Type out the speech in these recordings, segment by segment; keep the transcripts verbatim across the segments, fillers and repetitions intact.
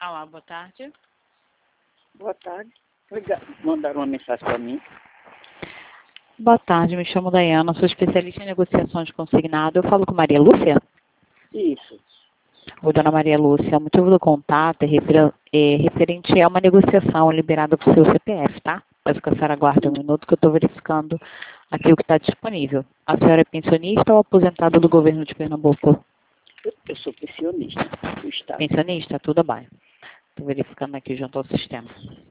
Olá, boa tarde. Boa tarde. Liga- Mandaram uma mensagem para mim. Boa tarde, me chamo Dayana, sou especialista em negociações de consignado. Eu falo com Maria Lúcia? Isso. Oi, dona Maria Lúcia, o motivo do contato é, refer- é referente a uma negociação liberada para o seu C P F, tá? Peço que a senhora aguarde um minuto que eu estou verificando aqui o que está disponível. A senhora é pensionista ou aposentada do governo de Pernambuco? Eu, eu sou pensionista do Estado. Pensionista? Tudo bem. Estou verificando aqui junto ao sistema.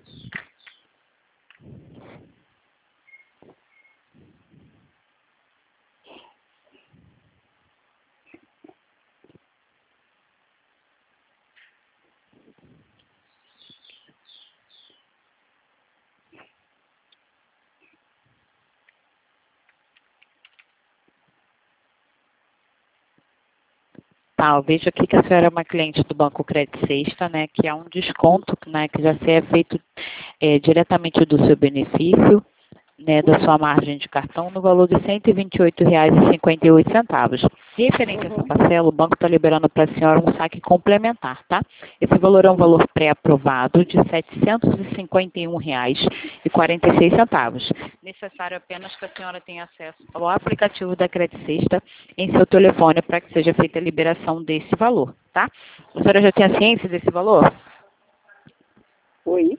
Tá, eu vejo aqui que a senhora é uma cliente do Banco Credit Sexta, né, que há um desconto, né, que já se é feito é, diretamente do seu benefício, né, da sua margem de cartão, no valor de cento e vinte e oito reais e cinquenta e oito centavos. Referente a essa parcela, o banco está liberando para a senhora um saque complementar, tá? Esse valor é um valor pré-aprovado de setecentos e cinquenta e um reais e quarenta e seis centavos. Necessário apenas que a senhora tenha acesso ao aplicativo da Credit Sexta em seu telefone para que seja feita a liberação desse valor, tá? A senhora já tinha ciência desse valor? Oi?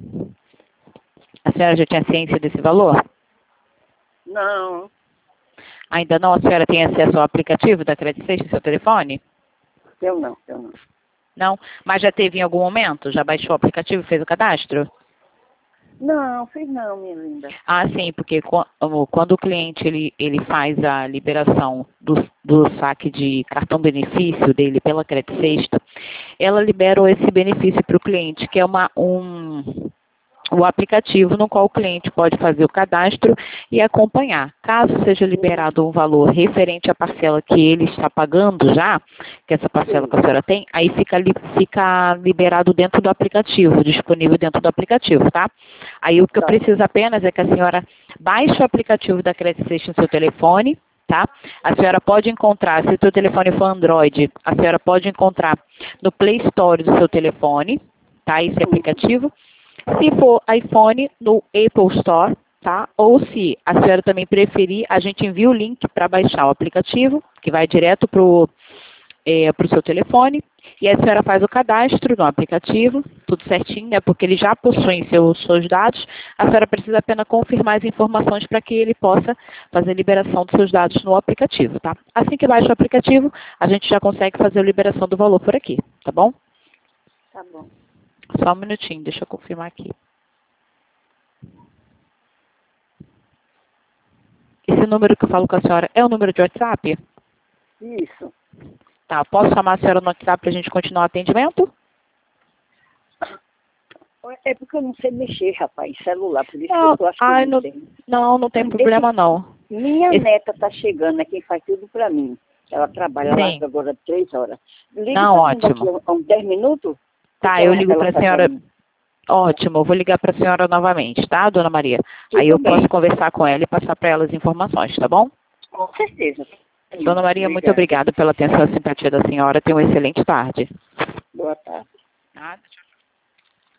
A senhora já tinha ciência desse valor? Não, Ainda não? A senhora tem acesso ao aplicativo da Credit Sexta em seu telefone? eu não, eu não. Não? Mas já teve em algum momento? Já baixou o aplicativo e fez o cadastro? Não, fiz não, minha linda. Ah, sim, porque qua- o- quando o cliente ele, ele faz a liberação do, do saque de cartão benefício dele pela Credit Sexta, ela libera esse benefício para o cliente, que é uma, um, o aplicativo no qual o cliente pode fazer o cadastro e acompanhar. Caso seja liberado um valor referente à parcela que ele está pagando já, que essa parcela que a senhora tem, aí fica, li, fica liberado dentro do aplicativo, disponível dentro do aplicativo, tá? Aí o que eu Tá. preciso apenas é que a senhora baixe o aplicativo da Credit Sexta no seu telefone, tá? A senhora pode encontrar, se o seu telefone for Android, a senhora pode encontrar no Play Store do seu telefone, tá? Esse aplicativo. Se for iPhone, no Apple Store, tá? Ou se a senhora também preferir, a gente envia o link para baixar o aplicativo, que vai direto para o é, pro seu telefone, e a senhora faz o cadastro no aplicativo, tudo certinho, né? Porque ele já possui seus, seus dados, a senhora precisa apenas confirmar as informações para que ele possa fazer a liberação dos seus dados no aplicativo, tá? Assim que baixa o aplicativo, a gente já consegue fazer a liberação do valor por aqui, tá bom? Tá bom. Só um minutinho, deixa eu confirmar aqui. Esse número que eu falo com a senhora é o número de WhatsApp? Isso. Tá, posso chamar a senhora no WhatsApp para a gente continuar o atendimento? É porque eu não sei mexer, rapaz, em celular, por isso Não, que eu acho que ai, eu não não, tenho. não, não tem Mas problema não. Minha Esse- neta tá chegando, é quem faz tudo pra mim. Ela trabalha lá Sim. agora três horas. Liga Não, pra mim daqui ótimo. a uns dez minutos. Tá, porque eu ela, ligo ela para a tá senhora. saindo. Ótimo, eu vou ligar para a senhora novamente, tá, dona Maria? Aí Tudo eu bem. posso conversar com ela e passar para ela as informações, tá bom? Com certeza. Dona Maria, muito Obrigada. obrigada pela atenção e simpatia da senhora. Tenha uma excelente tarde. Boa tarde. Nada, tchau.